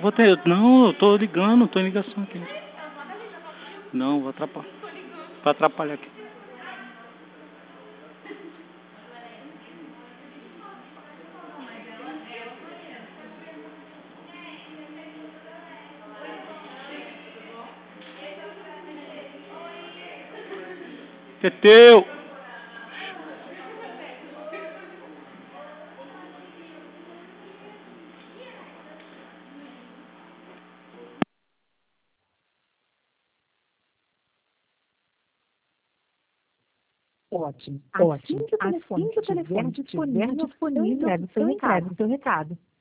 vou ter. Não, eu tô ligando, tô em ligação aqui. Não, vou atrapalhar. Pra atrapalhar aqui. Teteu! Ótimo, Assim ótimo. que o Assim telefone que o estiver telefone estiver disponível, eu disponível, entrego o seu eu entrego recado. o seu recado.